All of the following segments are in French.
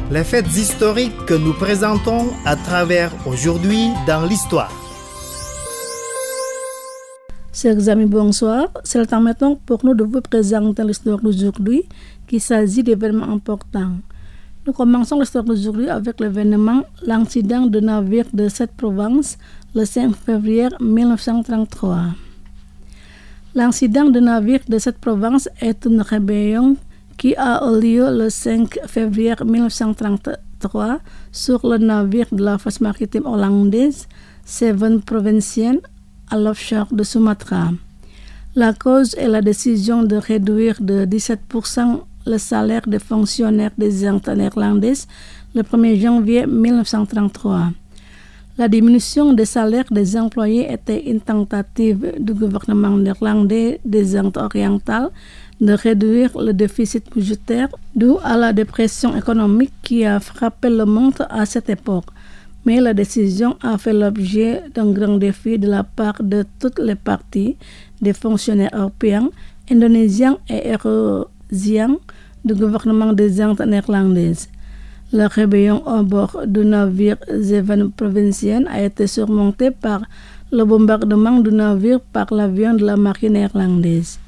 Les faits historiques que nous présentons à travers aujourd'hui dans l'histoire. Chers amis, bonsoir. C'est le temps maintenant pour nous de vous présenter l'histoire d'aujourd'hui qui s'agit d'événements importants. Nous commençons l'histoire d'aujourd'hui avec l'incident de navire de cette province le 5 février 1933. L'incident de navire de cette province est une rébellion qui a eu lieu le 5 février 1933 sur le navire de la force maritime hollandaise Seven Provinciën à l'offshore de Sumatra. La cause est la décision de réduire de 17% le salaire des fonctionnaires des Indes néerlandaises le 1er janvier 1933. La diminution des salaires des employés était une tentative du gouvernement néerlandais des Indes orientales de réduire le déficit budgétaire dû à la dépression économique qui a frappé le monde à cette époque. Mais la décision a fait l'objet d'un grand défi de la part de toutes les parties, des fonctionnaires européens, indonésiens et eurasiens du gouvernement des Indes néerlandaises. La rébellion à bord du navire Seven Provinciën a été surmontée par le bombardement du navire par l'avion de la marine néerlandaise.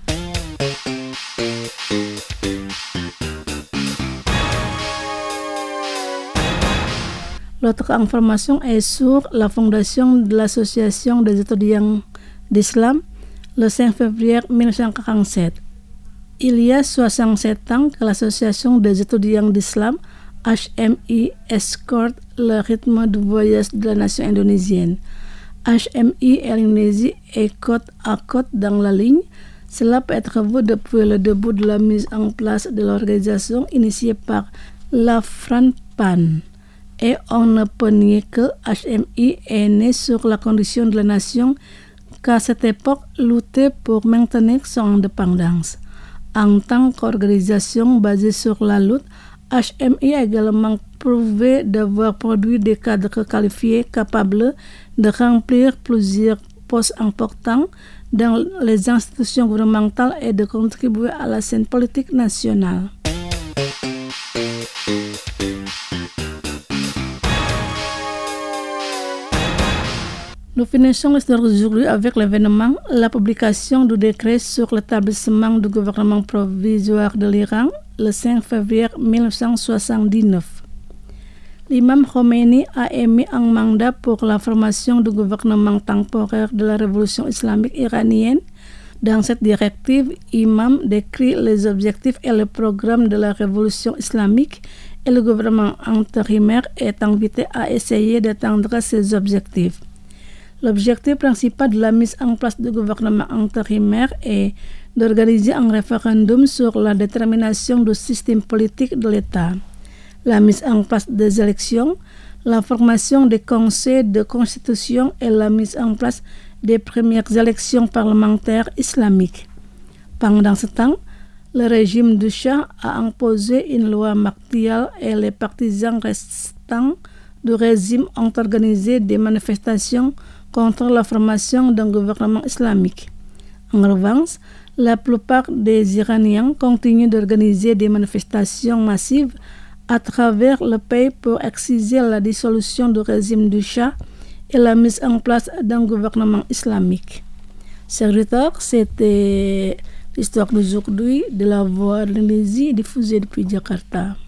L'autre information est sur la fondation de l'Association des étudiants d'Islam le 5 février 1947. Il y a 67 ans que l'Association des étudiants d'Islam, HMI, escorte le rythme du voyage de la nation indonésienne. HMI et l'Indonésie est côte à côte dans la ligne. Cela peut être vu depuis le début de la mise en place de l'organisation initiée par la Franpan. Et on ne peut nier que HMI est né sur la condition de la nation qu'à cette époque luttait pour maintenir son indépendance. En tant qu'organisation basée sur la lutte, HMI a également prouvé d'avoir produit des cadres qualifiés capables de remplir plusieurs postes importants dans les institutions gouvernementales et de contribuer à la scène politique nationale. Nous finissons l'histoire d'aujourd'hui avec la publication du décret sur l'établissement du gouvernement provisoire de l'Iran le 5 février 1979. L'imam Khomeini a émis un mandat pour la formation du gouvernement temporaire de la révolution islamique iranienne. Dans cette directive, l'imam décrit les objectifs et le programme de la révolution islamique et le gouvernement intérimaire est invité à essayer d'atteindre ces objectifs. L'objectif principal de la mise en place du gouvernement intérimaire est d'organiser un référendum sur la détermination du système politique de l'État, la mise en place des élections, la formation des conseils de constitution et la mise en place des premières élections parlementaires islamiques. Pendant ce temps, le régime du Shah a imposé une loi martiale et les partisans restants du régime ont organisé des manifestations contre la formation d'un gouvernement islamique. En revanche, la plupart des Iraniens continuent d'organiser des manifestations massives à travers le pays pour exiger la dissolution du régime du Shah et la mise en place d'un gouvernement islamique. Chers auditeurs, c'était l'histoire d'aujourd'hui de la Voix de l'Indonésie diffusée depuis Jakarta.